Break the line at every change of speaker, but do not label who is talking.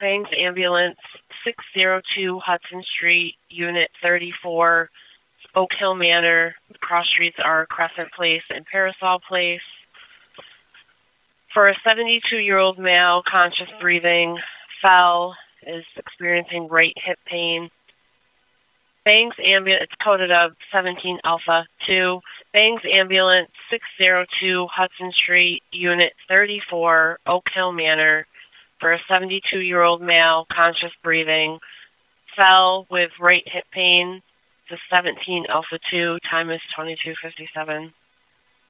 Bangs Ambulance, 602 Hudson Street, Unit 34, Oak Hill Manor. The cross streets are Crescent Place and Parasol Place. For a 72-year-old male, conscious breathing, fell, is experiencing right hip pain. Bangs Ambulance, it's coded of 17 Alpha 2. Bangs Ambulance, 602 Hudson Street, Unit 34, Oak Hill Manor. For a 72-year-old male, conscious breathing, fell with right hip pain. The 17 Alpha 2, time is 22:57.